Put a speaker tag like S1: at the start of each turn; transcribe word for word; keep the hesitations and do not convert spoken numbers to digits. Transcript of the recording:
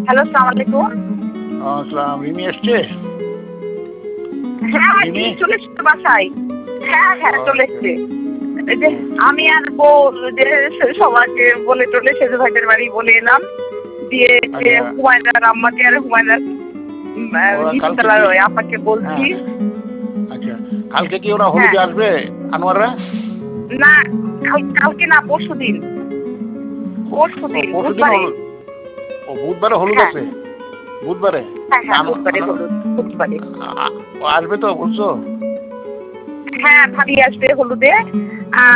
S1: Hello, আসসালামু আলাইকুম।
S2: আসসালাম, রিমি এসছে?
S1: হ্যাঁ,
S2: রিমি?
S1: এই চলে এসছে বাসায়। হ্যাঁ, হ্যাঁ, চলে
S2: আচ্ছা।
S1: এসছে। এই যে আমি আর বউ যে সবাইকে বলে টলে সেজু ভাইদের বাড়ি বলে এলাম। দিয়ে যে
S2: আচ্ছা।
S1: হুমায়রার আম্মাকে আর হুমায়রার
S2: ওরা কালকে
S1: নিচতলার
S2: কি?
S1: ওই আপাকে বলছি।
S2: হ্যাঁ, আচ্ছা। কালকে কি ওরা
S1: হ্যাঁ,
S2: হলুদে আসবে আনোয়াররা?
S1: না কাল কালকে না পরশুদিন।
S2: ও
S1: পরশুদিন
S2: পরশুদিন
S1: বুধবারে।
S2: হলুদ। ও বুধবারে হলুদ
S1: হ্যাঁ,
S2: আছে? বুধবারে?
S1: হ্যাঁ,
S2: তা
S1: হ্যাঁ,
S2: আনো
S1: বুধবারে
S2: আনো
S1: হলুদ বুধবারে।
S2: আ ও আসবে তো বলছো?
S1: হ্যাঁ, ভাবি আসবে হলুদে।